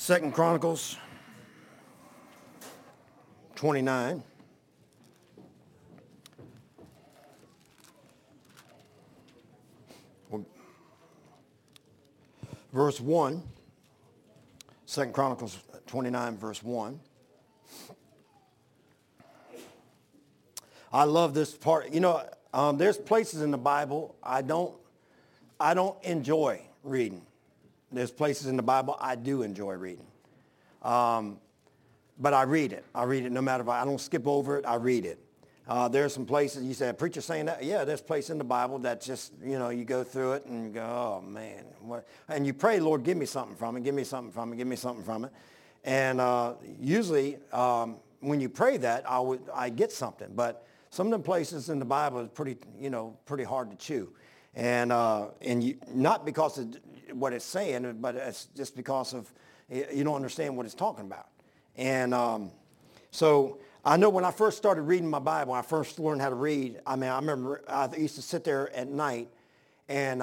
Second Chronicles 29. Verse 1. 2 Chronicles 29, verse 1. I love this part. You know, there's places in the Bible I don't enjoy reading. There's places in the Bible I do enjoy reading. But I read it. I read it no matter what. I don't skip over it. I read it. There's some places you say, a preacher saying that? Yeah, there's a place in the Bible that just, you know, you go through it and you go, oh, man. What? And you pray, Lord, give me something from it. Give me something from it. Give me something from it. And usually when you pray that, I get something. But some of the places in the Bible is pretty hard to chew. And not because of what it's saying, but it's just because of you don't understand what it's talking about. And so I know when I first started reading my Bible, when I first learned how to read, I remember I used to sit there at night and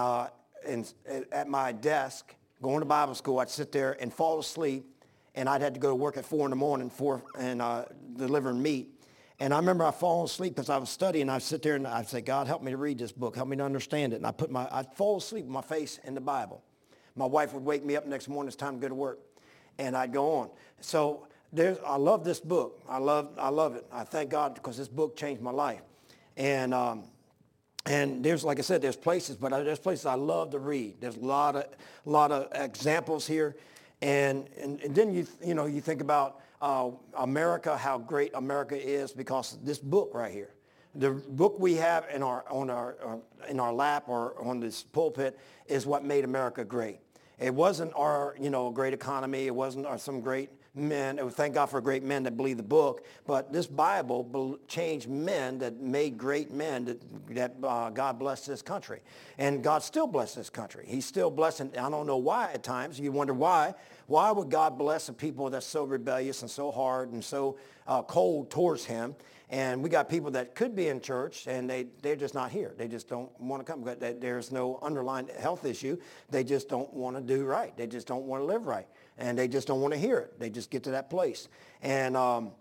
at my desk, going to Bible school, I'd sit there and fall asleep, and I'd had to go to work at 4 in the morning delivering meat. And I remember I fall asleep because I was studying. I'd sit there and I'd say, God, help me to read this book. Help me to understand it. And I'd fall asleep with my face in the Bible. My wife would wake me up next morning. It's time to go to work. And I'd go on. So I love this book. I love it. I thank God because this book changed my life. And there's, like I said, there's places, but there's places I love to read. There's a lot of examples here. And then you think about America, how great America is because of this book right here. The book we have in our lap or on this pulpit is what made America great. It wasn't our great economy. It wasn't some great men. Thank God for great men that believe the book. But this Bible changed men that made great men that God blessed this country. And God still blessed this country. He's still blessing. I don't know why at times. You wonder why. Why would God bless a people that's so rebellious and so hard and so cold towards him? And we got people that could be in church and they're just not here. They just don't want to come. There's no underlying health issue. They just don't want to do right. They just don't want to live right. And they just don't want to hear it. They just get to that place. And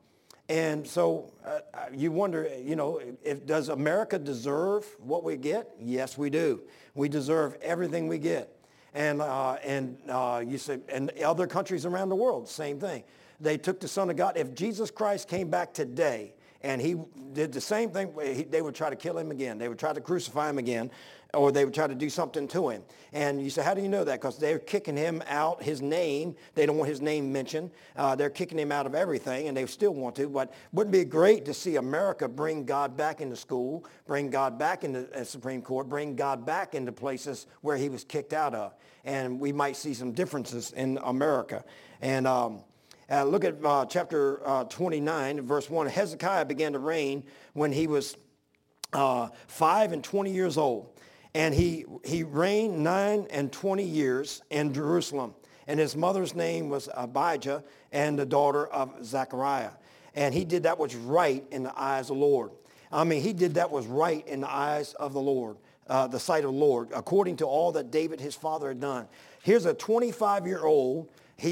so you wonder, does America deserve what we get? Yes, we do. We deserve everything we get. And you say, and other countries around the world, same thing. They took the Son of God. If Jesus Christ came back today and he did the same thing, they would try to kill him again. They would try to crucify him again, or they would try to do something to him. And you say, how do you know that? Because they're kicking him out, his name. They don't want his name mentioned. They're kicking him out of everything, and they still want to. But wouldn't it be great to see America bring God back into school, bring God back into the Supreme Court, bring God back into places where he was kicked out of? And we might see some differences in America. And look at chapter 29, verse 1. Hezekiah began to reign when he was 5 and 20 years old. And he reigned 9 and 20 years in Jerusalem. And his mother's name was Abijah, and the daughter of Zechariah. And he did that which was right in the eyes of the Lord. He did that was right in the eyes of the Lord, the sight of the Lord, according to all that David his father had done. Here's a 25-year-old.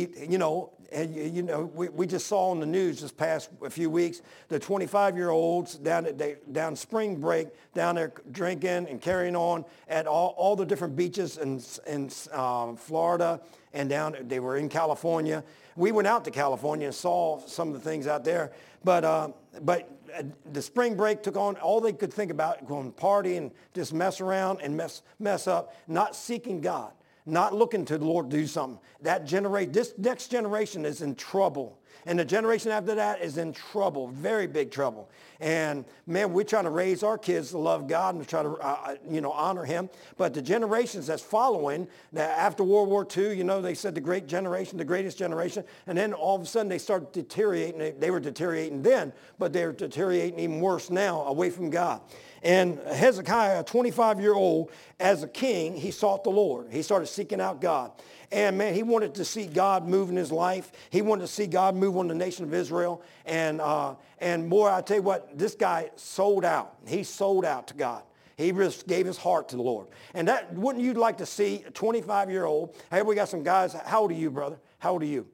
We just saw on the news this past few weeks, the 25-year-olds down spring break, down there drinking and carrying on at all the different beaches in Florida and they were in California. We went out to California and saw some of the things out there. But the spring break took on all they could think about, going party and just mess around and mess up, not seeking God. Not looking to the Lord to do something. This next generation is in trouble. And the generation after that is in trouble, very big trouble. And man, we're trying to raise our kids to love God and to try to, honor him. But the generations that's following, that after World War II, they said the great generation, the greatest generation. And then all of a sudden they start deteriorating. They were deteriorating then, but they're deteriorating even worse now, away from God. And Hezekiah, a 25-year-old, as a king, he sought the Lord. He started seeking out God. And man, he wanted to see God move in his life. He wanted to see God move on the nation of Israel. And boy, I tell you what, this guy sold out. He sold out to God. He just gave his heart to the Lord. And wouldn't you like to see a 25-year-old? Hey, we got some guys. How old are you, brother? How old are you?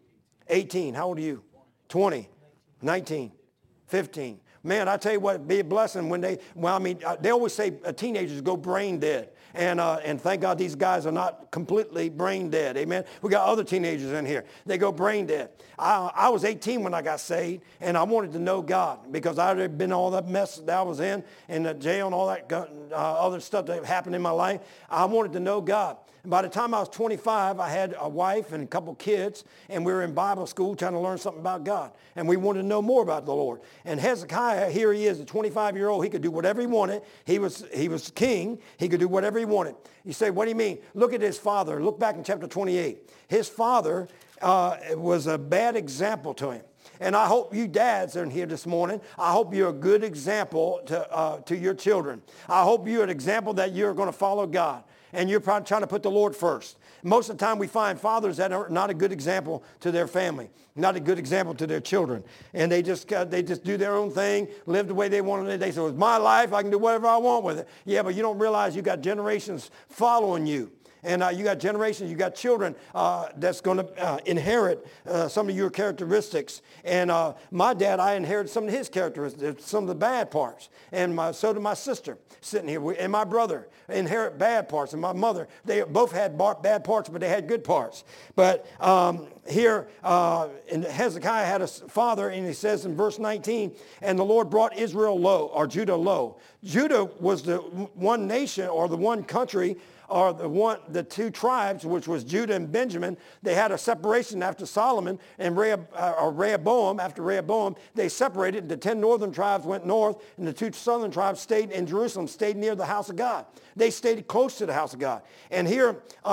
18. How old are you? 20. 19. 15. Man, I tell you what, it'd be a blessing when they always say teenagers go brain dead. And thank God these guys are not completely brain dead. Amen. We got other teenagers in here. They go brain dead. I was 18 when I got saved, and I wanted to know God because I had been all that mess that I was in the jail and all that other stuff that happened in my life. I wanted to know God. And by the time I was 25, I had a wife and a couple kids, and we were in Bible school trying to learn something about God. And we wanted to know more about the Lord. And Hezekiah, here he is, a 25-year-old. He could do whatever he wanted. He was king. He could do whatever he wanted. You say, what do you mean? Look at his father. Look back in chapter 28. His father was a bad example to him. And I hope you dads are in here this morning. I hope you're a good example to your children. I hope you're an example that you're going to follow God. And you're probably trying to put the Lord first. Most of the time we find fathers that are not a good example to their family, not a good example to their children. And they just do their own thing, live the way they want it. They say, well, it's my life. I can do whatever I want with it. Yeah, but you don't realize you got generations following you. And you got generations, you got children that's going to inherit some of your characteristics. And my dad, I inherited some of his characteristics, some of the bad parts. And so did my sister sitting here. And my brother inherit bad parts. And my mother, they both had bad parts, but they had good parts. But here, and Hezekiah had a father, and he says in verse 19, and the Lord brought Israel low, or Judah low. Judah was the one nation or the one country or the two tribes, which was Judah and Benjamin. They had a separation after Solomon and Rehoboam. After Rehoboam, they separated. The 10 northern tribes went north, and the 2 southern tribes stayed in Jerusalem, stayed near the house of God. They stayed close to the house of God. And here,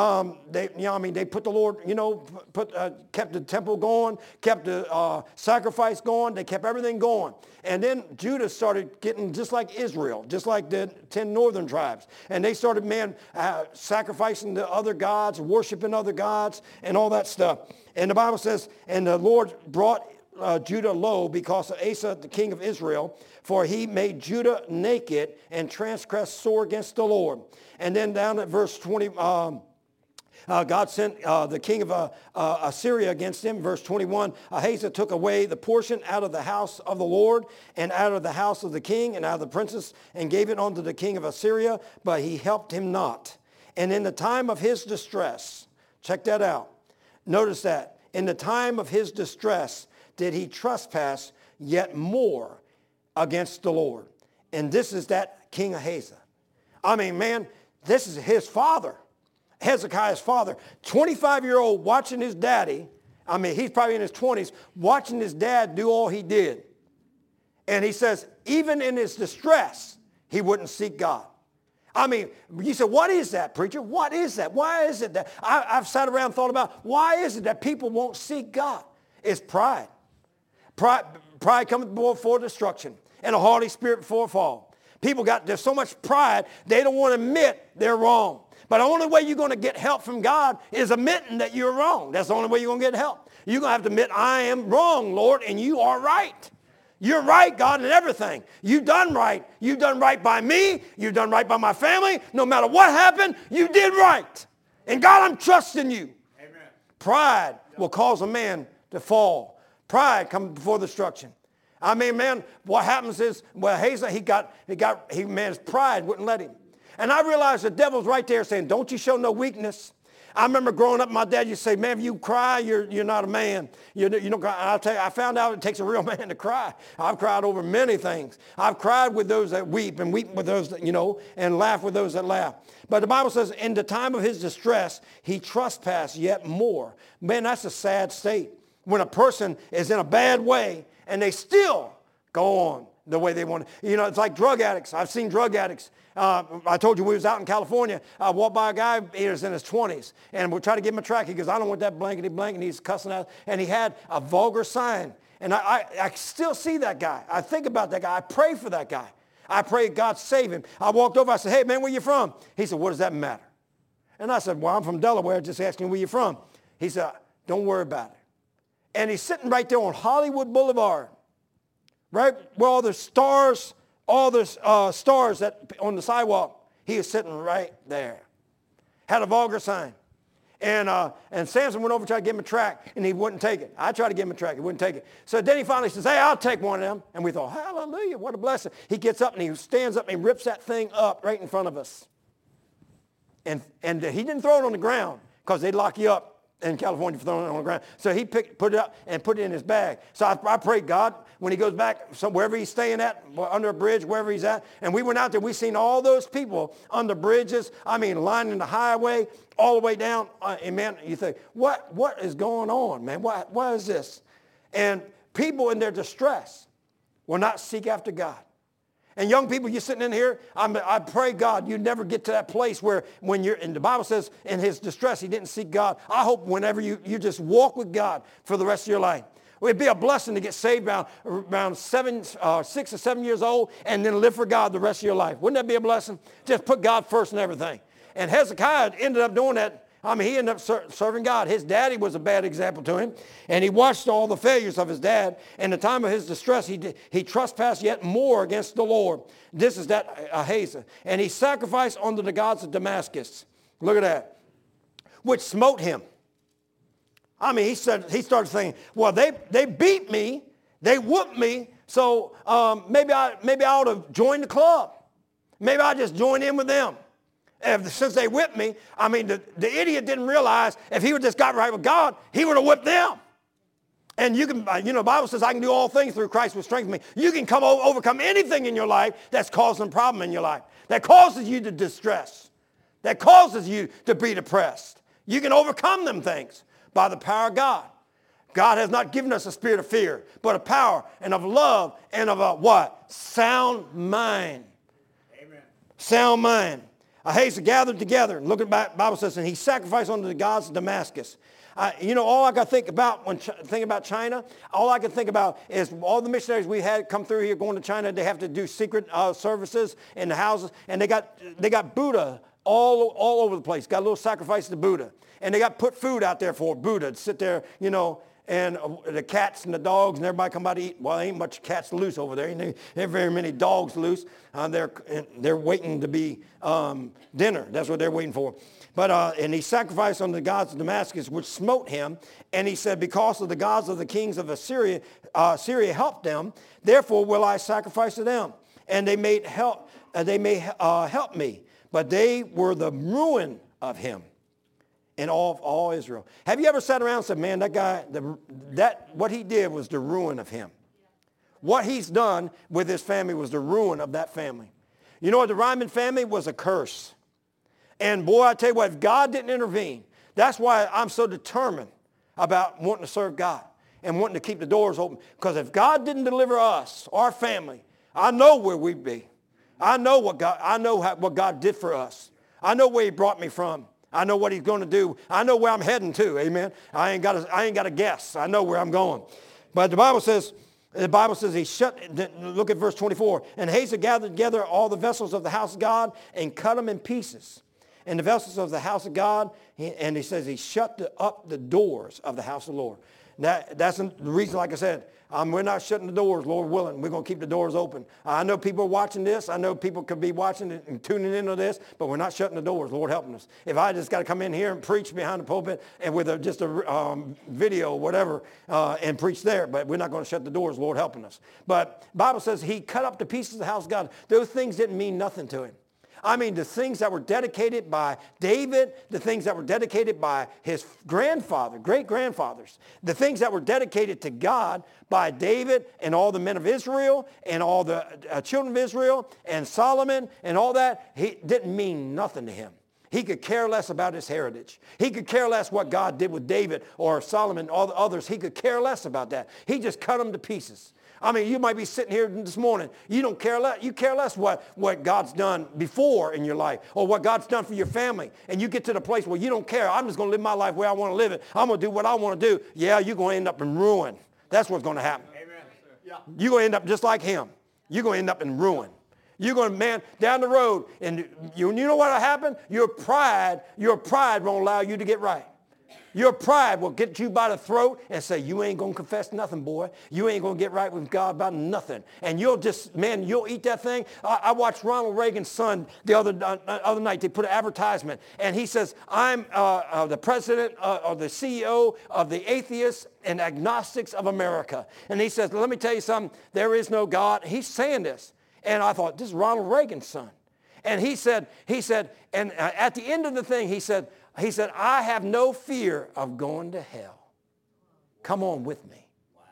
they put the Lord, kept the temple going, kept the sacrifice going. They kept everything going. And then Judah started getting just like Israel, just like the 10 northern tribes. And they started, sacrificing to other gods, worshiping other gods, and all that stuff. And the Bible says, and the Lord brought Judah low because of Asa, the king of Israel, for he made Judah naked and transgressed sore against the Lord. And then down at verse 20, God sent the king of Assyria against him. Verse 21, Ahaz took away the portion out of the house of the Lord and out of the house of the king and out of the princess and gave it unto the king of Assyria, but he helped him not. And in the time of his distress, check that out. Notice that. In the time of his distress did he trespass yet more against the Lord. And this is that King Ahaz. I mean, man, this is his father. Hezekiah's father, 25-year-old watching his daddy, he's probably in his 20s, watching his dad do all he did. And he says, even in his distress, he wouldn't seek God. You say, what is that, preacher? What is that? Why is it that? I've sat around and thought about, why is it that people won't seek God? It's pride. Pride cometh before destruction, and a haughty spirit before a fall. There's so much pride, they don't want to admit they're wrong. But the only way you're going to get help from God is admitting that you're wrong. That's the only way you're going to get help. You're going to have to admit, I am wrong, Lord, and you are right. You're right, God, in everything. You've done right. You've done right by me. You've done right by my family. No matter what happened, you did right. And God, I'm trusting you. Amen. Pride will cause a man to fall. Pride comes before destruction. What happens is, Ahaz, his pride wouldn't let him. And I realized the devil's right there saying, don't you show no weakness. I remember growing up, my dad used to say, man, if you cry, you're not a man. You don't cry. I'll tell you, I found out it takes a real man to cry. I've cried over many things. I've cried with those that weep and weep with those that, and laugh with those that laugh. But the Bible says, in the time of his distress, he trespassed yet more. Man, that's a sad state. When a person is in a bad way and they still go on the way they want to. It's like drug addicts. I've seen drug addicts. I told you we was out in California. I walked by a guy, he was in his 20s, and we tried to give him a track. He goes, I don't want that blankety blank, and he's cussing out. And he had a vulgar sign. And I still see that guy. I think about that guy. I pray for that guy. I pray God save him. I walked over. I said, hey, man, where you from? He said, what does that matter? And I said, well, I'm from Delaware, just asking where you from. He said, don't worry about it. And he's sitting right there on Hollywood Boulevard, right where all the stars that on the sidewalk, he was sitting right there. Had a vulgar sign. And Samson went over to try to give him a track, and he wouldn't take it. I tried to give him a track. He wouldn't take it. So then he finally says, hey, I'll take one of them. And we thought, hallelujah, what a blessing. He gets up, and he stands up, and he rips that thing up right in front of us. And he didn't throw it on the ground because they'd lock you up in California for throwing it on the ground. So he put it up and put it in his bag. So I prayed, God, when he goes back, wherever he's staying at, under a bridge, wherever he's at, and we went out there, we seen all those people under bridges, lining the highway, all the way down. And man, you think, what is going on, man? What is this? And people in their distress will not seek after God. And young people, you're sitting in here, I pray, God, you never get to that place where when you're, and the Bible says in his distress, he didn't seek God. I hope whenever you just walk with God for the rest of your life. It'd be a blessing to get saved around 6 or 7 years old and then live for God the rest of your life. Wouldn't that be a blessing? Just put God first in everything. And Hezekiah ended up doing that. He ended up serving God. His daddy was a bad example to him, and he watched all the failures of his dad. In the time of his distress, he trespassed yet more against the Lord. This is that Ahaz. And he sacrificed unto the gods of Damascus. Look at that. Which smote him. He started thinking, well, they beat me, they whooped me, so maybe I ought to join the club. Maybe I just join in with them. Since they whipped me, the idiot didn't realize if he would just got right with God, he would have whipped them. And you can, the Bible says I can do all things through Christ who strengthens me. You can overcome anything in your life that's causing a problem in your life, that causes you to distress, that causes you to be depressed. You can overcome them things by the power of God. God has not given us a spirit of fear, but a power and of love and of a what? Sound mind. Amen. Sound mind. Ahaz gathered together, and look at the Bible says, and he sacrificed unto the gods of Damascus. All I can think about when thinking about China, all I can think about is all the missionaries we had come through here going to China. They have to do secret services in the houses, and they got Buddha all over the place. Got a little sacrifice to Buddha, and they got put food out there for Buddha to sit there, and the cats and the dogs and everybody come by to eat. Well, there ain't much cats loose over there. There ain't very many dogs loose. They're waiting to be dinner. That's what they're waiting for. But and he sacrificed unto the gods of Damascus, which smote him. And he said, because of the gods of the kings of Assyria, Syria helped them. Therefore will I sacrifice to them, and they may help me. But they were the ruin of him. In all Israel. Have you ever sat around and said, man, that guy, what he did was the ruin of him. What he's done with his family was the ruin of that family. You know what? The Ryman family was a curse. And boy, I tell you what, if God didn't intervene, that's why I'm so determined about wanting to serve God and wanting to keep the doors open. Because if God didn't deliver us, our family, I know where we'd be. I know what God did for us. I know where he brought me from. I know what he's going to do. I know where I'm heading to. Amen. I ain't got to guess. I know where I'm going. But the Bible says he look at verse 24. And Ahaz gathered together all the vessels of the house of God and cut them in pieces. And the vessels of the house of God, and he says he shut up the doors of the house of the Lord. That's the reason, like I said, we're not shutting the doors, Lord willing. We're going to keep the doors open. I know people are watching this. I know people could be watching it and tuning into this, but we're not shutting the doors, Lord helping us. If I just got to come in here and preach behind the pulpit and with just a video or whatever and preach there, but we're not going to shut the doors, Lord helping us. But the Bible says he cut up to pieces the house of God. Those things didn't mean nothing to him. The things that were dedicated by David, the things that were dedicated by his grandfather, great-grandfathers, the things that were dedicated to God by David and all the men of Israel and all the children of Israel and Solomon and all that, he didn't mean nothing to him. He could care less about his heritage. He could care less what God did with David or Solomon, all the others. He could care less about that. He just cut them to pieces. You might be sitting here this morning. You don't care less. You care less what God's done before in your life or what God's done for your family. And you get to the place where you don't care. I'm just going to live my life where I want to live it. I'm going to do what I want to do. Yeah, you're going to end up in ruin. That's what's going to happen. Amen. Yeah. You're going to end up just like him. You're going to end up in ruin. You're going to, down the road, and you know what will happen? Your pride won't allow you to get right. Your pride will get you by the throat and say, you ain't going to confess nothing, boy. You ain't going to get right with God about nothing. And you'll just, man, you'll eat that thing. I watched Ronald Reagan's son the other night. They put an advertisement. And he says, I'm the president or the CEO of the Atheists and Agnostics of America. And he says, let me tell you something. There is no God. He's saying this. And I thought, this is Ronald Reagan's son. And he said, and at the end of the thing, he said, I have no fear of going to hell. Come on with me.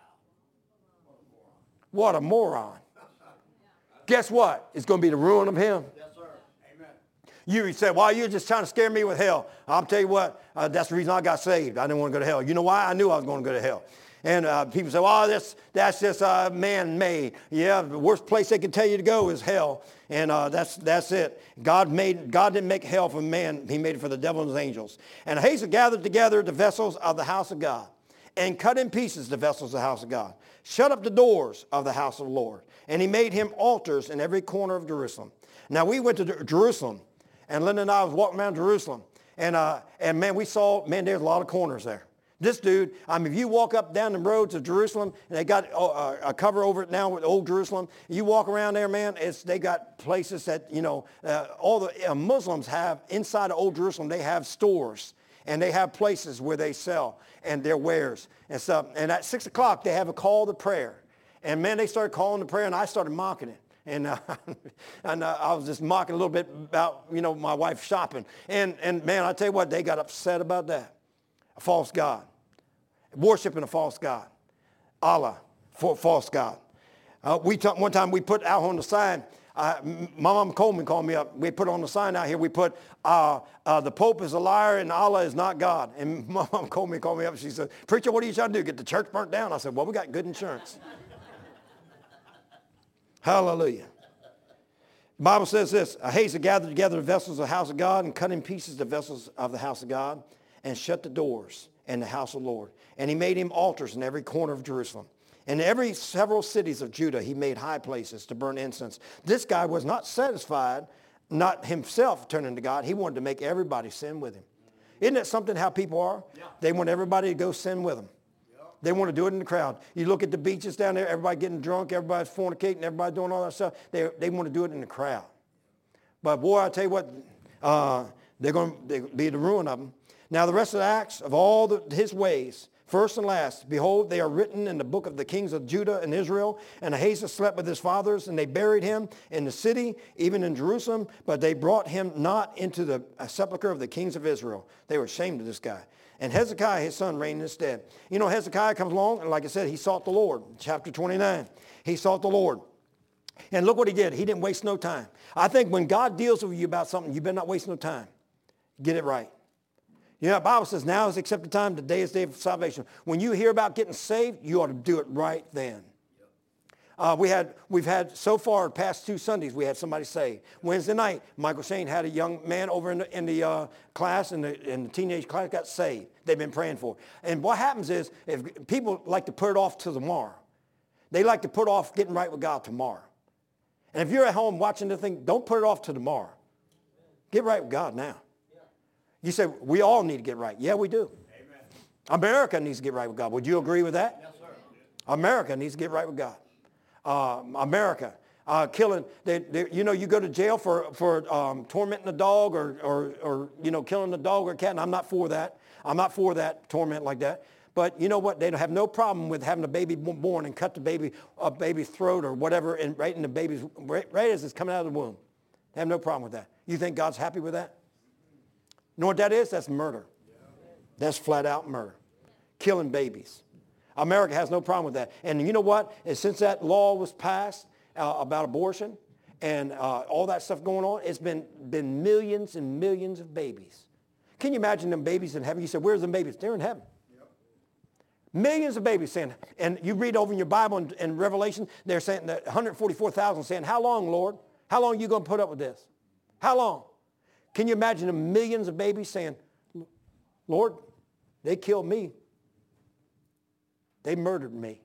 What a moron. Guess what? It's going to be the ruin of him. Yes, sir. Amen. You say, well, you're just trying to scare me with hell. I'll tell you what, that's the reason I got saved. I didn't want to go to hell. You know why? I knew I was going to go to hell. And people say, well, that's just man-made. Yeah, the worst place they can tell you to go is hell. And that's it. God didn't make hell for man. He made it for the devil and his angels. And Ahijah gathered together the vessels of the house of God and cut in pieces the vessels of the house of God. Shut up the doors of the house of the Lord. And he made him altars in every corner of Jerusalem. Now we went to Jerusalem. And Linda and I was walking around Jerusalem. And man, we saw, man, there's a lot of corners there. This dude, if you walk up down the roads of Jerusalem, and they got a cover over it now with Old Jerusalem, you walk around there, man, they got places that, all the Muslims have, inside of Old Jerusalem, they have stores, and they have places where they sell, and their wares and stuff. And at 6 o'clock, they have a call to prayer. And man, they started calling to prayer, and I started mocking it. And I was just mocking a little bit about, my wife shopping. And man, I tell you what, they got upset about that. A false God. Worshiping a false God. Allah, false God. One time we put out on the sign, my mom Coleman called me up. We put on the sign out here, we put, the Pope is a liar and Allah is not God. And my mom Coleman called me up. She said, preacher, what are you trying to do? Get the church burnt down? I said, well, we got good insurance. Hallelujah. The Bible says this, Ahijah gathered together the vessels of the house of God and cut in pieces the vessels of the house of God and shut the doors in the house of the Lord. And he made him altars in every corner of Jerusalem. In every several cities of Judah, he made high places to burn incense. This guy was not satisfied, not himself turning to God. He wanted to make everybody sin with him. Isn't that something how people are? Yeah. They want everybody to go sin with them. Yeah. They want to do it in the crowd. You look at the beaches down there, everybody getting drunk, everybody's fornicating, everybody doing all that stuff. They want to do it in the crowd. But boy, I tell you what, they're going to be the ruin of them. Now the rest of the acts of all his ways, first and last, behold, they are written in the book of the kings of Judah and Israel. And Ahijah slept with his fathers, and they buried him in the city, even in Jerusalem. But they brought him not into the sepulchre of the kings of Israel. They were ashamed of this guy. And Hezekiah, his son, reigned instead. Hezekiah comes along, and like I said, he sought the Lord. Chapter 29, he sought the Lord. And look what he did. He didn't waste no time. I think when God deals with you about something, you better not waste no time. Get it right. The Bible says now is the accepted time, the day is the day of salvation. When you hear about getting saved, you ought to do it right then. We've had so far, the past 2 Sundays, we had somebody saved. Wednesday night, Michael Shane had a young man over in the class, in the teenage class, got saved. They've been praying for. And what happens is, if people like to put it off to tomorrow, they like to put off getting right with God tomorrow. And if you're at home watching the thing, don't put it off to tomorrow. Get right with God now. You say, we all need to get right. Yeah, we do. Amen. America needs to get right with God. Would you agree with that? Yes, sir. America needs to get right with God. America, killing, you go to jail for tormenting a dog or killing a dog or a cat, and I'm not for that. I'm not for that torment like that. But you know what? They don't have no problem with having a baby born and cut the baby's throat or whatever, and right in the baby's, right as it's coming out of the womb. They have no problem with that. You think God's happy with that? You know what that is? That's murder. That's flat out murder. Killing babies. America has no problem with that. And you know what? And since that law was passed about abortion and all that stuff going on, it's been millions and millions of babies. Can you imagine them babies in heaven? You said, where's the babies? They're in heaven. Yep. Millions of babies saying, and you read over in your Bible in Revelation, they're saying that 144,000 saying, how long, Lord? How long are you going to put up with this? How long? Can you imagine the millions of babies saying, Lord, they killed me. They murdered me.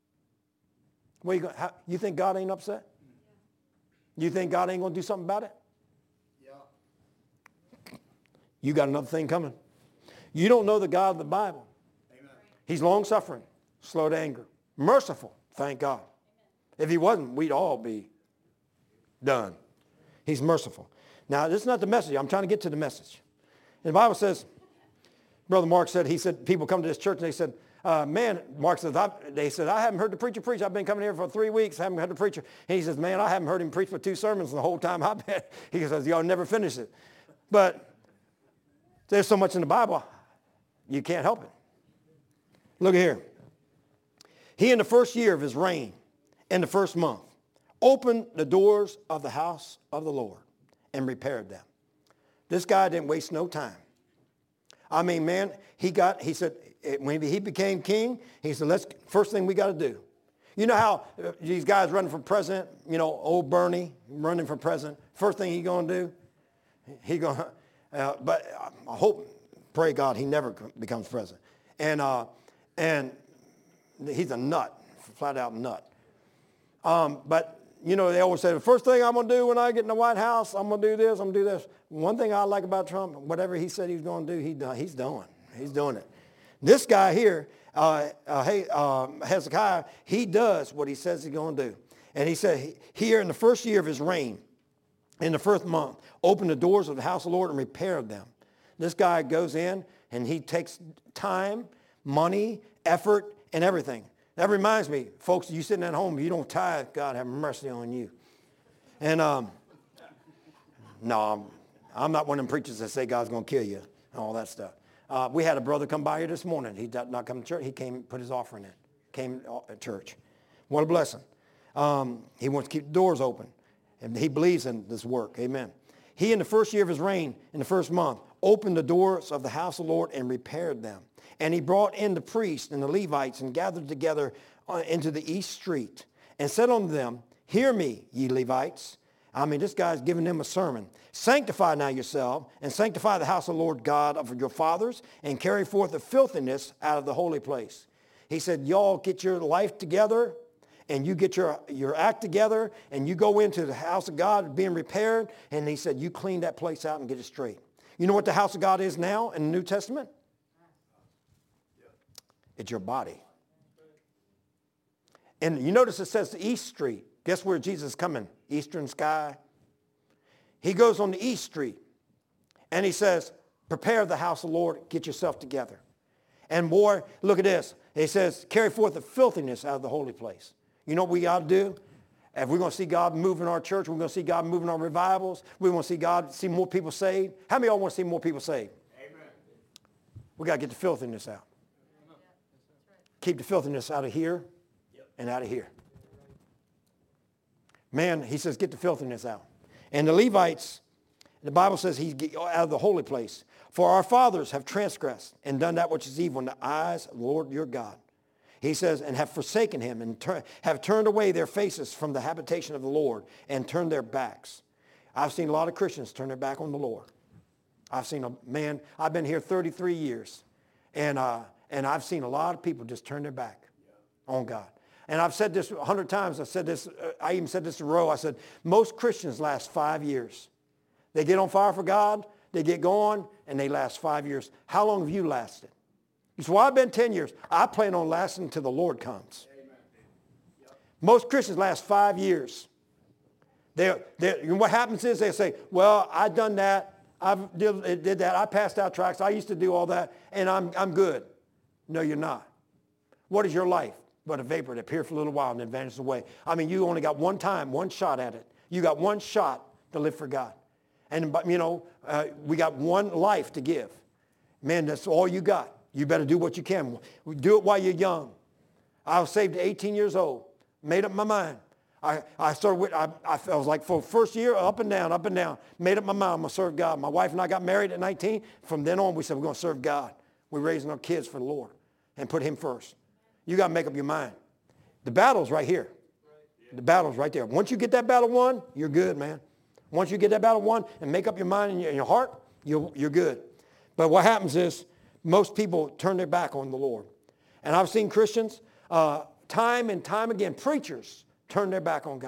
You think God ain't upset? You think God ain't going to do something about it? Yeah. You got another thing coming. You don't know the God of the Bible. Amen. He's long-suffering, slow to anger, merciful, thank God. If he wasn't, we'd all be done. He's merciful. Now, this is not the message. I'm trying to get to the message. And the Bible says, Brother Mark said, he said, people come to this church and they said, man, Mark says, they said, I haven't heard the preacher preach. I've been coming here for 3 weeks. I haven't heard the preacher. And he says, man, I haven't heard him preach for 2 sermons the whole time I've been. He says, y'all never finish it. But there's so much in the Bible, you can't help it. Look here. He, in the first year of his reign, in the first month, opened the doors of the house of the Lord and repaired them. This guy didn't waste no time. I mean, man, he said, when he became king, he said, first thing we got to do. You know how these guys running for president, you know, old Bernie running for president, first thing he's going to do, but I hope, pray God, he never becomes president. And he's a nut, flat out nut. But, you know, they always say, the first thing I'm going to do when I get in the White House, I'm going to do this, I'm going to do this. One thing I like about Trump, whatever he said he was going to do, he's doing. He's doing it. This guy here, Hezekiah, he does what he says he's going to do. And he said, here in the first year of his reign, in the first month, opened the doors of the house of the Lord and repaired them. This guy goes in and he takes time, money, effort, and everything. That reminds me, folks, you sitting at home, you don't tithe, God have mercy on you. And no, I'm not one of them preachers that say God's going to kill you and all that stuff. We had a brother come by here this morning. He did not come to church. He came and put his offering in. Came to church. What a blessing. He wants to keep the doors open. And he believes in this work. Amen. He, in the first year of his reign, in the first month, opened the doors of the house of the Lord and repaired them. And he brought in the priests and the Levites and gathered together into the east street and said unto them, hear me, ye Levites. I mean, this guy's giving them a sermon. Sanctify now yourself and sanctify the house of the Lord God of your fathers and carry forth the filthiness out of the holy place. He said, y'all get your life together and you get your act together and you go into the house of God being repaired. And he said, you clean that place out and get it straight. You know what the house of God is now in the New Testament? It's your body. And you notice it says the East Street. Guess where Jesus is coming? Eastern sky. He goes on the East Street and he says, prepare the house of the Lord, get yourself together. And boy, look at this. He says, carry forth the filthiness out of the holy place. You know what we got to do? If we're going to see God move in our church, we're going to see God move in our revivals, we want to see God, see more people saved. How many of y'all want to see more people saved? Amen. We got to get the filthiness out. Keep the filthiness out of here and out of here. Man, he says, get the filthiness out. And the Levites, the Bible says he's out of the holy place. For our fathers have transgressed and done that which is evil in the eyes of the Lord your God. He says, and have forsaken him and have turned away their faces from the habitation of the Lord and turned their backs. I've seen a lot of Christians turn their back on the Lord. I've been here 33 years. And I've seen a lot of people just turn their back on God. And I've said this 100 times. I even said this to Roe. I said, most Christians last 5 years. They get on fire for God, they get going, and they last 5 years. How long have you lasted? You say, well, I've been 10 years. I plan on lasting until the Lord comes. Amen. Yep. Most Christians last 5 years. What happens is they say, well, I've done that. I did that. I passed out tracts. I used to do all that, and I'm good. No, you're not. What is your life? But a vapor that appears for a little while and then vanishes away. I mean, you only got one time, one shot at it. You got one shot to live for God. And, we got one life to give. Man, that's all you got. You better do what you can. Do it while you're young. I was saved at 18 years old. Made up my mind. I was like, for the first year, up and down. Made up my mind, I'm going to serve God. My wife and I got married at 19. From then on, we said, we're going to serve God. We're raising our kids for the Lord and put him first. You got to make up your mind. The battle's right here. The battle's right there. Once you get that battle won, you're good, man. Once you get that battle won and make up your mind in your heart, you're good. But what happens is most people turn their back on the Lord. And I've seen Christians time and time again, preachers, turn their back on God.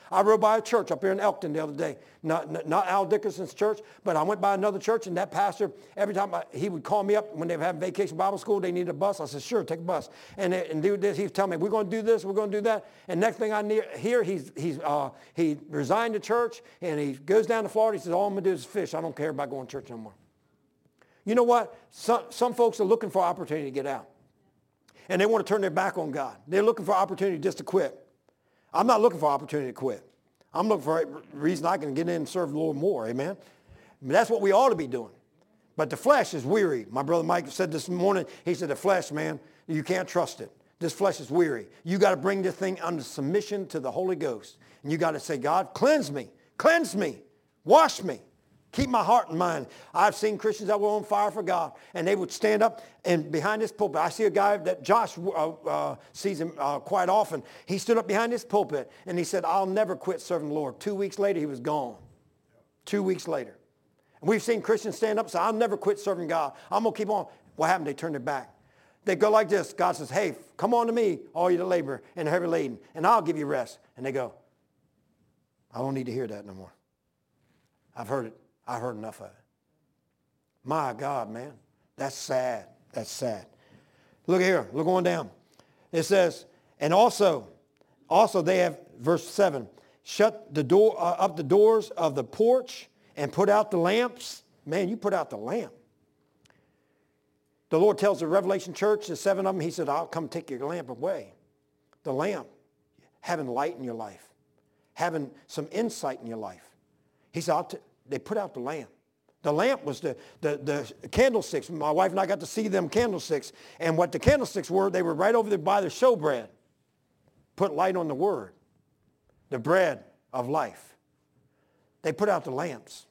I rode by a church up here in Elkton the other day. Not Al Dickerson's church, but I went by another church, and that pastor, every time he would call me up when they were having vacation Bible school, they needed a bus. I said, sure, take a bus. And do this. He was telling me, we're going to do this, we're going to do that. And next thing I hear, he resigned the church, and he goes down to Florida. He says, all I'm going to do is fish. I don't care about going to church no more. You know what? Some folks are looking for opportunity to get out. And they want to turn their back on God. They're looking for opportunity just to quit. I'm not looking for opportunity to quit. I'm looking for a reason I can get in and serve the Lord more. Amen? I mean, that's what we ought to be doing. But the flesh is weary. My brother Mike said this morning, he said, the flesh, man, you can't trust it. This flesh is weary. You got to bring this thing under submission to the Holy Ghost. And you got to say, God, cleanse me, wash me. Keep my heart and mind. I've seen Christians that were on fire for God, and they would stand up and behind this pulpit. I see a guy that Josh sees him quite often. He stood up behind this pulpit, and he said, I'll never quit serving the Lord. 2 weeks later, he was gone. 2 weeks later. And we've seen Christians stand up and say, I'll never quit serving God. I'm going to keep on. What happened? They turned their back. They go like this. God says, hey, come on to me, all you that labor and heavy laden, and I'll give you rest. And they go, I don't need to hear that no more. I've heard it. I heard enough of it. My God, man. That's sad. That's sad. Look here. Look on down. It says, and also they have, verse 7, shut the door, up the doors of the porch and put out the lamps. Man, you put out the lamp. The Lord tells the Revelation church, the 7 of them, he said, I'll come take your lamp away. The lamp, having light in your life, having some insight in your life. He said, they put out the lamp. The lamp was the candlesticks. My wife and I got to see them candlesticks. And what the candlesticks were, they were right over there by the showbread. Put light on the word. The bread of life. They put out the lamps.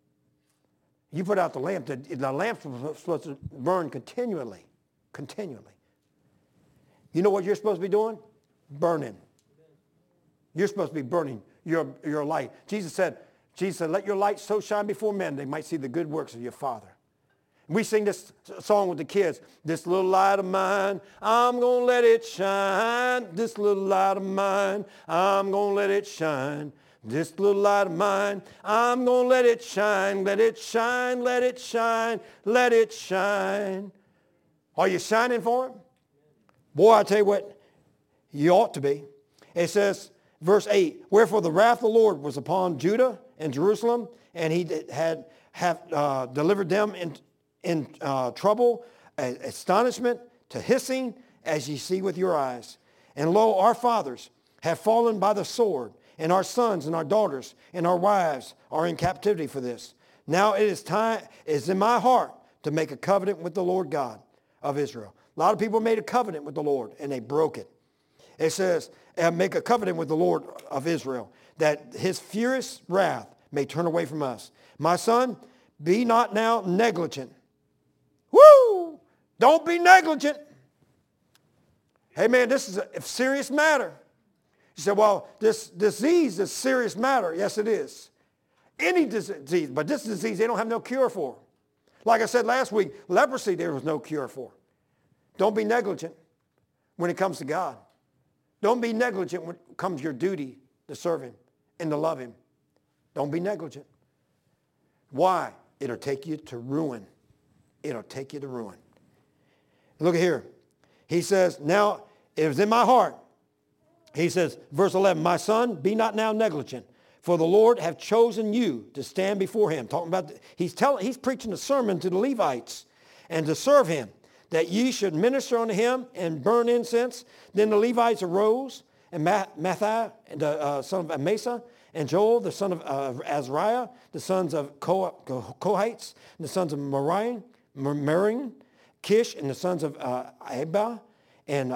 You put out the lamp. The lamps were supposed to burn continually. Continually. You know what you're supposed to be doing? Burning. You're supposed to be burning your light. Jesus said, let your light so shine before men, they might see the good works of your Father. We sing this song with the kids. This little light of mine, I'm going to let it shine. This little light of mine, I'm going to let it shine. This little light of mine, I'm going to let it shine. Let it shine, let it shine, let it shine. Are you shining for him? Boy, I tell you what, you ought to be. It says, verse 8, wherefore the wrath of the Lord was upon Judah and Jerusalem, and he have delivered them in trouble, astonishment, to hissing, as ye see with your eyes. And lo, our fathers have fallen by the sword, and our sons and our daughters and our wives are in captivity for this. Now it is in my heart to make a covenant with the Lord God of Israel. A lot of people made a covenant with the Lord, and they broke it. It says, make a covenant with the Lord of Israel, that his furious wrath may turn away from us. My son, be not now negligent. Woo! Don't be negligent. Hey, man, this is a serious matter. You say, well, this disease is a serious matter. Yes, it is. Any disease, but this disease they don't have no cure for. Like I said last week, leprosy there was no cure for. Don't be negligent when it comes to God. Don't be negligent when it comes your duty to serve him and to love him. Don't be negligent. Why? It'll take you to ruin. It'll take you to ruin. Look at here. He says, now it was in my heart. He says, verse 11, my son, be not now negligent, for the Lord hath chosen you to stand before him. Talking about, he's preaching a sermon to the Levites and to serve him, that ye should minister unto him and burn incense. Then the Levites arose, and Matthiah, the son of Amasa, and Joel, the son of Azariah, the sons of Kohites, and the sons of Merari, Kish, and the sons of Abba, and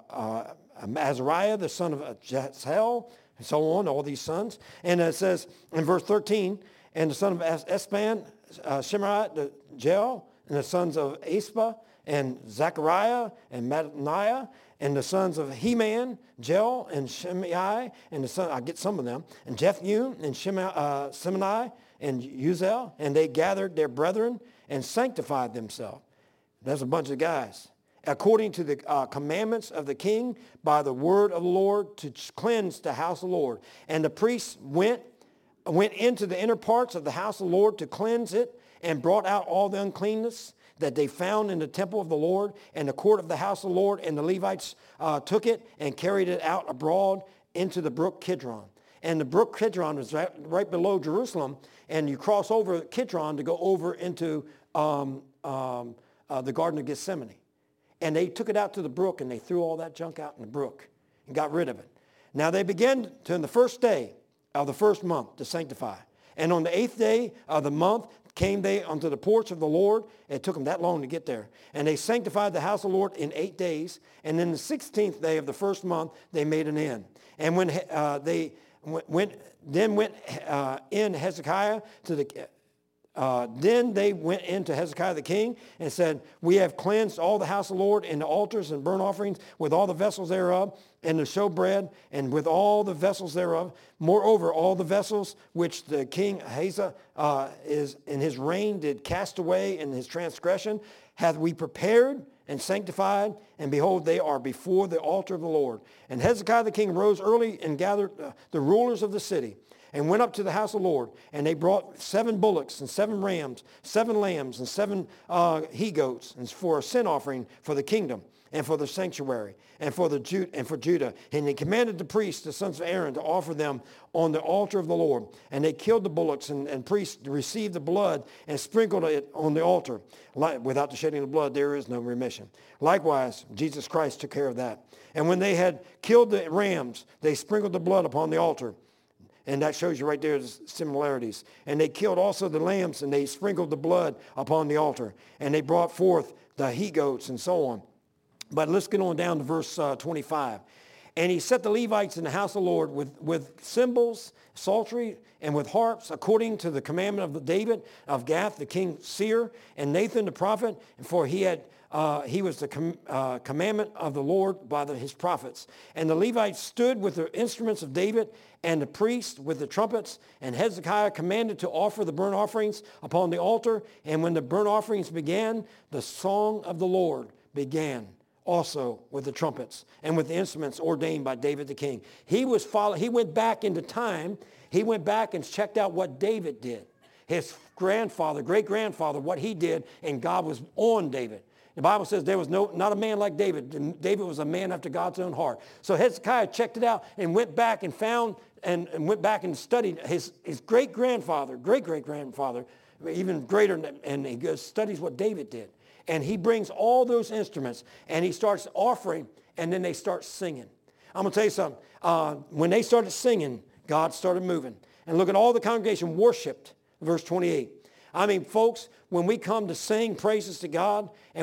Azariah, the son of Jezreel, and so on, all these sons. And it says in verse 13, and the son of Espan, Shemariah, the Jeel, and the sons of Aspa, and Zechariah, and Mattaniah, and the sons of Heman, Jeel, and Shimei, and the son, I get some of them, and Jephun, and Shimei, and Uzel, and they gathered their brethren and sanctified themselves. There's a bunch of guys. according to the commandments of the king by the word of the Lord to cleanse the house of the Lord. And the priests went into the inner parts of the house of the Lord to cleanse it and brought out all the uncleanness that they found in the temple of the Lord and the court of the house of the Lord. And the Levites took it and carried it out abroad into the brook Kidron. And the brook Kidron is right below Jerusalem. And you cross over Kidron to go over into the Garden of Gethsemane. And they took it out to the brook and they threw all that junk out in the brook and got rid of it. Now they began to, on the first day of the first month, to sanctify. And on the 8th day of the month came they unto the porch of the Lord. It took them that long to get there. And they sanctified the house of the Lord in 8 days. And then the 16th day of the first month, they made an end. And when they went in Hezekiah to the... then they went into Hezekiah the king and said, we have cleansed all the house of the Lord and the altars and burnt offerings with all the vessels thereof and the showbread and with all the vessels thereof. Moreover, all the vessels which the king Ahaz is in his reign did cast away in his transgression hath we prepared and sanctified, and behold, they are before the altar of the Lord. And Hezekiah the king rose early and gathered the rulers of the city and went up to the house of the Lord, and they brought 7 bullocks and 7 rams, 7 lambs and 7 he-goats, and for a sin offering for the kingdom and for the sanctuary and for Judah. And they commanded the priests, the sons of Aaron, to offer them on the altar of the Lord. And they killed the bullocks, and priests received the blood and sprinkled it on the altar. Without the shedding of blood, there is no remission. Likewise, Jesus Christ took care of that. And when they had killed the rams, they sprinkled the blood upon the altar. And that shows you right there the similarities. And they killed also the lambs, and they sprinkled the blood upon the altar. And they brought forth the he-goats and so on. But let's get on down to verse 25. And he set the Levites in the house of the Lord with cymbals, psaltery, and with harps, according to the commandment of David, of Gath, the king seer, and Nathan the prophet, for he was the commandment of the Lord by his prophets. And the Levites stood with the instruments of David, and the priests with the trumpets. And Hezekiah commanded to offer the burnt offerings upon the altar. And when the burnt offerings began, the song of the Lord began also with the trumpets and with the instruments ordained by David the king. He went back into time. He went back and checked out what David did. His grandfather, great-grandfather, what he did, and God was on David. The Bible says there was not a man like David. David was a man after God's own heart. So Hezekiah checked it out and went back and found and went back and studied his great-grandfather, great-great-grandfather, even greater, and he goes, studies what David did. And he brings all those instruments, and he starts offering, and then they start singing. I'm going to tell you something. When they started singing, God started moving. And look at all the congregation worshiped, verse 28. I mean, folks, when we come to sing praises to God, and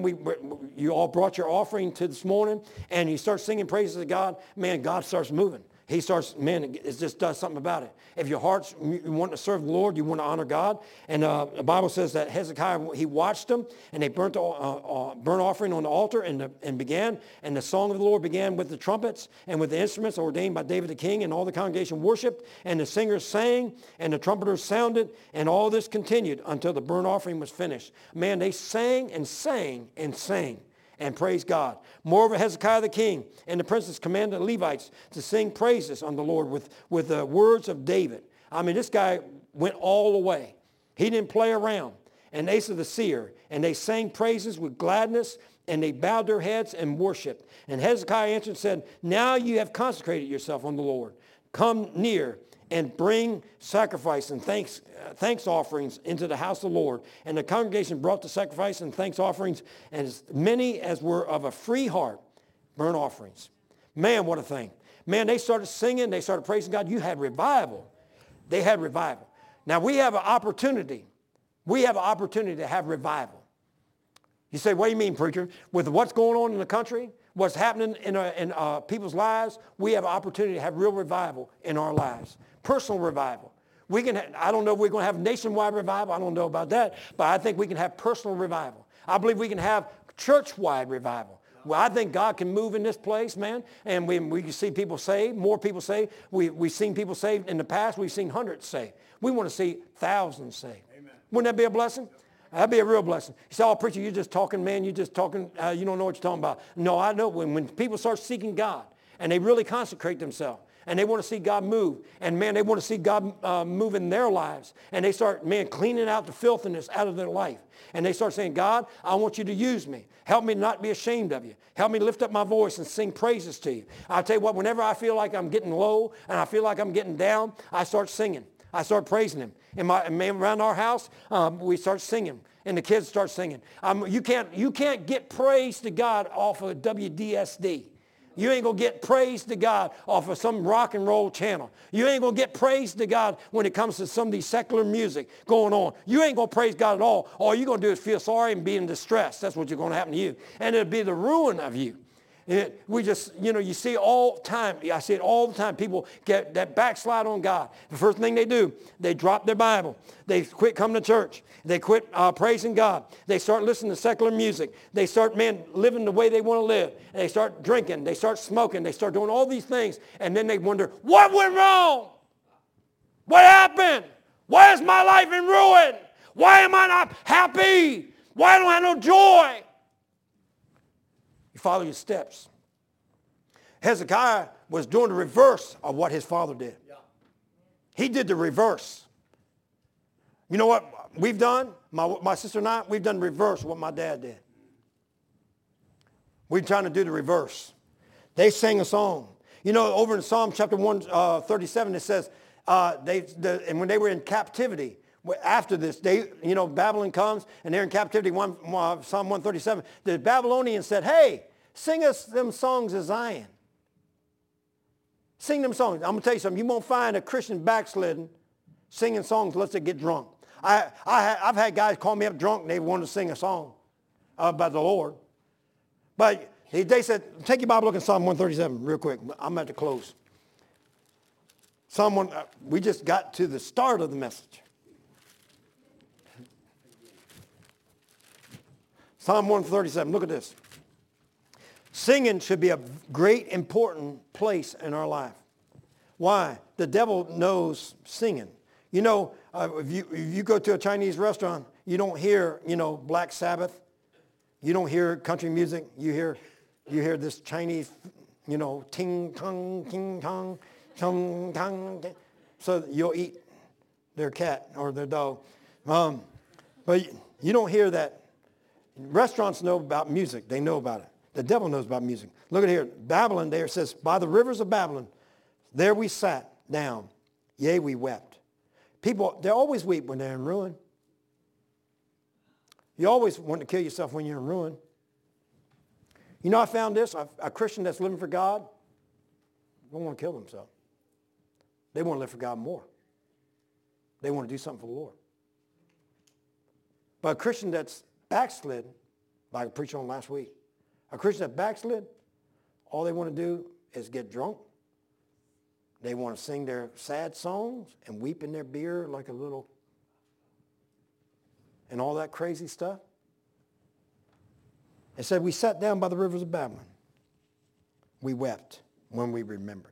you all brought your offering to this morning, and you start singing praises to God, man, God starts moving. He starts, man, it just does something about it. If your heart's, you want to serve the Lord, you want to honor God. And the Bible says that Hezekiah, he watched them, and they burnt offering on the altar and began. And the song of the Lord began with the trumpets and with the instruments ordained by David the king. And all the congregation worshiped, and the singers sang, and the trumpeters sounded. And all this continued until the burnt offering was finished. Man, they sang and sang and sang. And praise God. Moreover, Hezekiah the king and the princes commanded the Levites to sing praises on the Lord with the words of David. I mean, this guy went all the way. He didn't play around. And Asa the seer, and they sang praises with gladness, and they bowed their heads and worshiped. And Hezekiah answered and said, now you have consecrated yourself on the Lord. Come near and bring sacrifice and thanks offerings into the house of the Lord. And the congregation brought the sacrifice and thanks offerings, and as many as were of a free heart, burnt offerings. Man, what a thing. Man, they started singing. They started praising God. You had revival. They had revival. Now, we have an opportunity. We have an opportunity to have revival. You say, what do you mean, preacher? With what's going on in the country, what's happening in people's lives, we have an opportunity to have real revival in our lives. Personal revival. I don't know if we're going to have nationwide revival. I don't know about that. But I think we can have personal revival. I believe we can have church-wide revival. Well, I think God can move in this place, man. And we can see people saved, more people saved. We've seen people saved in the past. We've seen hundreds saved. We want to see thousands saved. Amen. Wouldn't that be a blessing? That'd be a real blessing. You say, oh, preacher, you're just talking, man. You're just talking. You don't know what you're talking about. No, I know. When people start seeking God and they really consecrate themselves and they want to see God move, and, man, they want to see God move in their lives, and they start, man, cleaning out the filthiness out of their life, and they start saying, God, I want you to use me. Help me not be ashamed of you. Help me lift up my voice and sing praises to you. I'll tell you what, whenever I feel like I'm getting low and I feel like I'm getting down, I start singing. I start praising him. Around our house, we start singing, and the kids start singing. You can't get praise to God off of WDSD. You ain't going to get praise to God off of some rock and roll channel. You ain't going to get praise to God when it comes to some of these secular music going on. You ain't going to praise God at all. All you're going to do is feel sorry and be in distress. That's what's going to happen to you. And it'll be the ruin of you. We just, you see all the time, I see it all the time, people get that backslide on God. The first thing they do, they drop their Bible. They quit coming to church. They quit praising God. They start listening to secular music. They start, living the way they want to live. And they start drinking. They start smoking. They start doing all these things. And then they wonder, what went wrong? What happened? Why is my life in ruin? Why am I not happy? Why don't I have no joy? You follow your steps. Hezekiah was doing the reverse of what his father did. He did the reverse. You know what we've done? My sister and I, we've done the reverse of what my dad did. We're trying to do the reverse. They sang a song. Over in Psalm chapter 137, it says, and when they were in captivity, after this, Babylon comes and they're in captivity, Psalm 137. The Babylonians said, hey, sing us them songs of Zion. Sing them songs. I'm going to tell you something. You won't find a Christian backslidden singing songs unless they get drunk. I've had guys call me up drunk and they wanted to sing a song about the Lord. But they said, take your Bible, look at Psalm 137 real quick. I'm at the close. We just got to the start of the message. Psalm 137, look at this. Singing should be a great, important place in our life. Why? The devil knows singing. If you go to a Chinese restaurant, you don't hear, Black Sabbath. You don't hear country music. You hear this Chinese, ting tong, ting tong, tong tong. So you'll eat their cat or their dog. But you don't hear that. Restaurants know about music. They know about it. The devil knows about music. Look at here. Babylon there says, by the rivers of Babylon, there we sat down. Yea, we wept. People, they always weep when they're in ruin. You always want to kill yourself when you're in ruin. I found this. A Christian that's living for God don't want to kill themselves. They want to live for God more. They want to do something for the Lord. But a Christian that's backslid, like I preached on last week, a Christian that backslid, all they want to do is get drunk. They want to sing their sad songs and weep in their beer like a little, and all that crazy stuff. It said, we sat down by the rivers of Babylon. We wept when we remembered.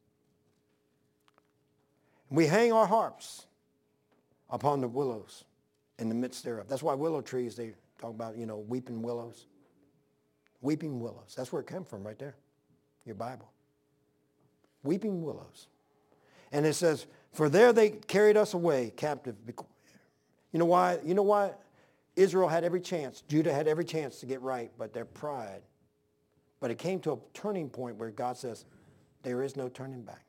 We hang our harps upon the willows in the midst thereof. That's why willow trees, they talk about, weeping willows. Weeping willows. That's where it came from right there. Your Bible. Weeping willows. And it says, for there they carried us away captive. You know why? Israel had every chance. Judah had every chance to get right, but their pride. But it came to a turning point where God says, there is no turning back.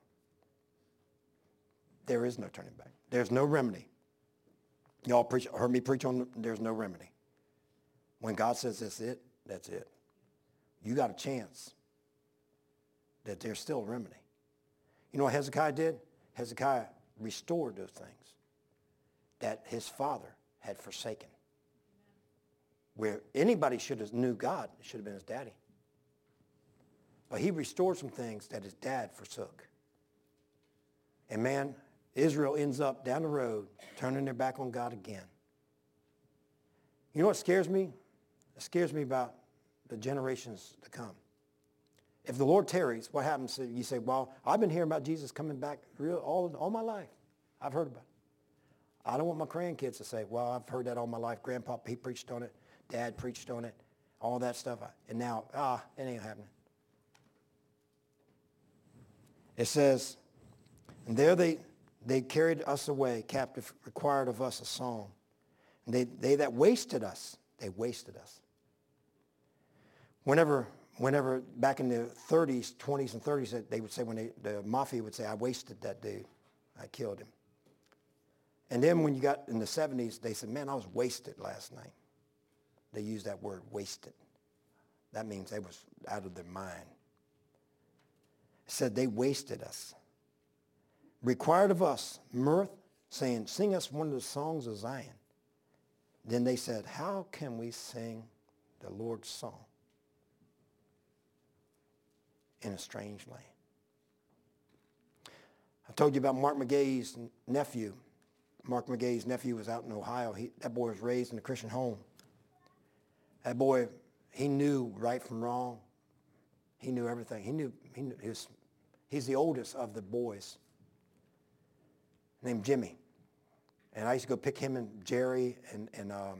There is no turning back. There's no remedy. Y'all heard me preach on there's no remedy. When God says that's it, that's it. You got a chance that there's still a remedy. You know what Hezekiah did? Hezekiah restored those things that his father had forsaken. Where anybody should have knew God, it should have been his daddy. But he restored some things that his dad forsook. And man, Israel ends up down the road turning their back on God again. You know what scares me? It scares me about the generations to come. If the Lord tarries, what happens? You say, well, I've been hearing about Jesus coming back all my life. I've heard about it. I don't want my grandkids to say, well, I've heard that all my life. Grandpa, he preached on it. Dad preached on it. All that stuff. And now, it ain't happening. It says, and there they carried us away captive, required of us a song. And they that wasted us, they wasted us. Whenever back in the 30s, 20s and 30s, they would say, the mafia would say, I wasted that dude. I killed him. And then when you got in the 70s, they said, man, I was wasted last night. They used that word, wasted. That means they was out of their mind. It said they wasted us. Required of us mirth, saying, sing us one of the songs of Zion. Then they said, how can we sing the Lord's song in a strange land? I told you about Mark McGay's nephew. Mark McGay's nephew was out in Ohio. That boy was raised in a Christian home. That boy, he knew right from wrong. He knew everything. He's the oldest of the boys, named Jimmy. And I used to go pick him and Jerry and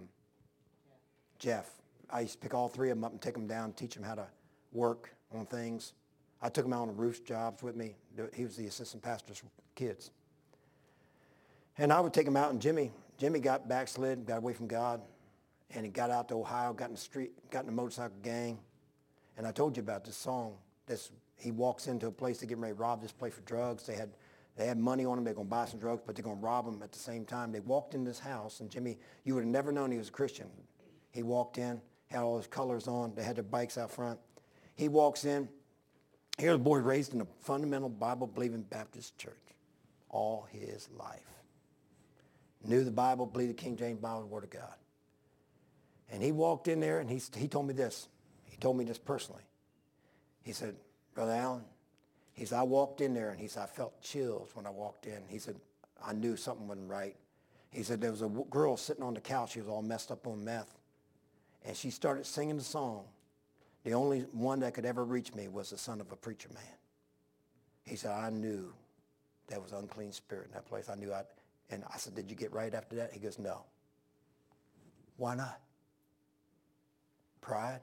Jeff. I used to pick all three of them up and take them down, teach them how to work on things. I took him out on roof jobs with me. He was the assistant pastor's kids. And I would take him out, and Jimmy got backslid, got away from God, and he got out to Ohio, got in the street, got in a motorcycle gang. And I told you about this song. He walks into a place, they're getting ready to rob this place for drugs. They had money on him. They're going to buy some drugs, but they're going to rob him at the same time. They walked in this house, and Jimmy, you would have never known he was a Christian. He walked in, had all his colors on. They had their bikes out front. He walks in. Here's a boy raised in a fundamental Bible-believing Baptist church all his life. Knew the Bible, believed the King James Bible, the Word of God. And he walked in there, and he told me this. He told me this personally. He said, Brother Allen, he said, I walked in there, and he said, I felt chills when I walked in. He said, I knew something wasn't right. He said, there was a girl sitting on the couch. She was all messed up on meth. And she started singing the song. The only one that could ever reach me was the son of a preacher man. He said, I knew there was unclean spirit in that place. And I said, did you get right after that? He goes, no. Why not? Pride.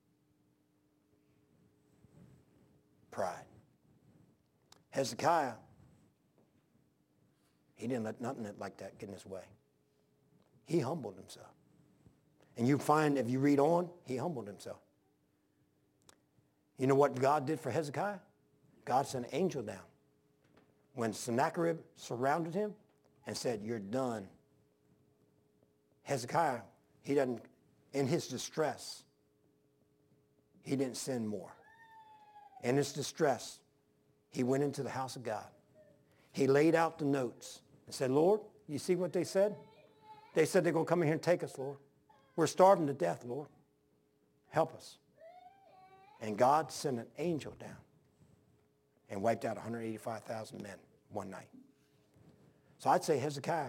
Pride. Hezekiah, he didn't let nothing like that get in his way. He humbled himself. And you find, if you read on, he humbled himself. You know what God did for Hezekiah? God sent an angel down. When Sennacherib surrounded him and said, you're done, Hezekiah, in his distress, he didn't sin more. In his distress, he went into the house of God. He laid out the notes and said, Lord, you see what they said? They said they're going to come in here and take us, Lord. We're starving to death, Lord. Help us. And God sent an angel down and wiped out 185,000 men one night. So I'd say Hezekiah,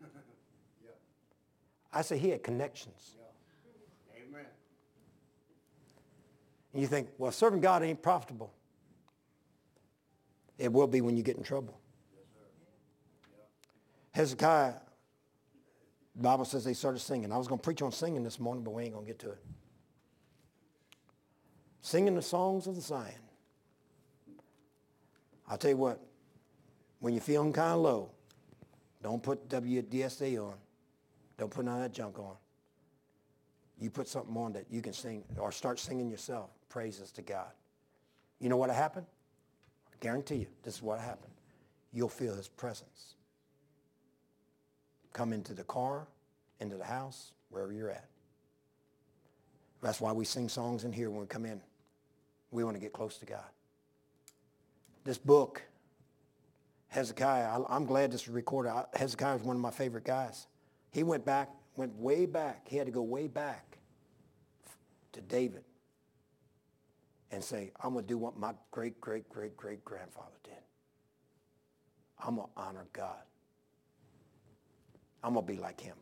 I say he had connections. Amen. And you think, well, serving God ain't profitable. It will be when you get in trouble. Yes, sir. Hezekiah, the Bible says they started singing. I was going to preach on singing this morning, but we ain't going to get to it. Singing the songs of the Zion. I'll tell you what, when you're feeling kind of low, don't put WDSA on. Don't put none of that junk on. You put something on that you can sing or start singing yourself praises to God. You know what'll happen? I guarantee you, this is what'll happen. You'll feel his presence. Come into the car, into the house, wherever you're at. That's why we sing songs in here when we come in. We want to get close to God. This book, Hezekiah, I'm glad this was recorded. Hezekiah is one of my favorite guys. He went way back. He had to go way back to David and say, I'm going to do what my great-great-great-great-grandfather did. I'm going to honor God. I'm going to be like him.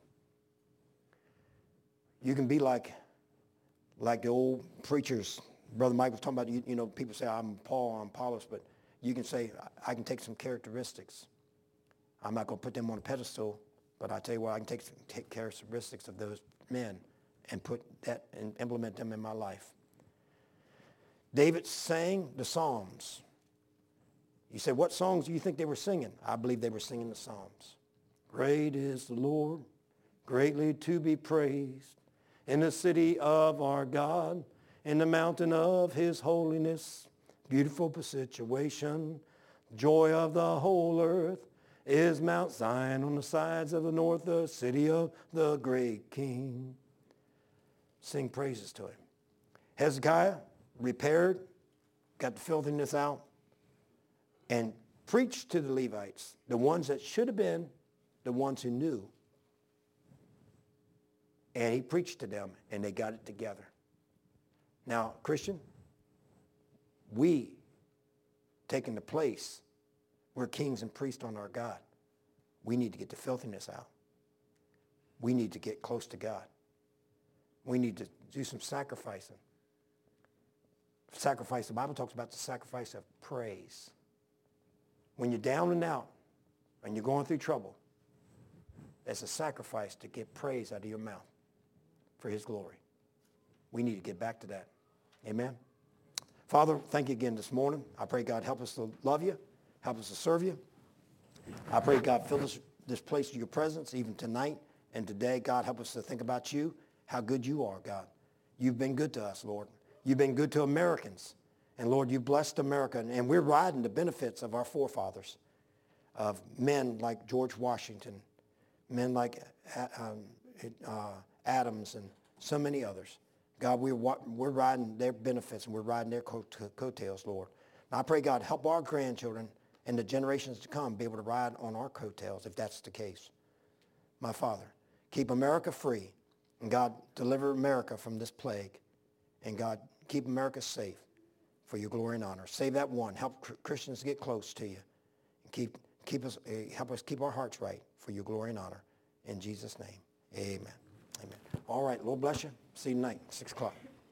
You can be like the old preachers. Brother Mike was talking about, people say, I'm Paul, I'm Apollos, but you can say, I can take some characteristics. I'm not going to put them on a pedestal, But I tell you what, I can take characteristics of those men and put that and implement them in my life. David sang the Psalms. You say, what songs do you think they were singing? I believe they were singing the Psalms. Great is the Lord, greatly to be praised, in the city of our God, in the mountain of his holiness. Beautiful situation, joy of the whole earth is Mount Zion on the sides of the north, the city of the great King. Sing praises to him. Hezekiah repaired, got the filthiness out, and preached to the Levites, the ones that should have been the ones who knew. And he preached to them, and they got it together. Now, Christian, we taking the place, we're kings and priests on our God. We need to get the filthiness out. We need to get close to God. We need to do some sacrificing. Sacrifice, the Bible talks about the sacrifice of praise. When you're down and out and you're going through trouble, it's a sacrifice to get praise out of your mouth for his glory. We need to get back to that. Amen. Father, thank you again this morning. I pray, God, help us to love you. Help us to serve you. I pray, God, fill this place with your presence even tonight and today. God, help us to think about you, how good you are, God. You've been good to us, Lord. You've been good to Americans. And, Lord, you blessed America. And we're riding the benefits of our forefathers, of men like George Washington, men like Adams and so many others. God, we're riding their benefits and we're riding their coattails, Lord. And I pray, God, help our grandchildren and the generations to come be able to ride on our coattails if that's the case. My Father, keep America free. And God, deliver America from this plague. And God, keep America safe for your glory and honor. Save that one. Help Christians get close to you. And help us keep our hearts right for your glory and honor. In Jesus' name, amen. Amen. All right, Lord bless you. See you tonight, 6 o'clock.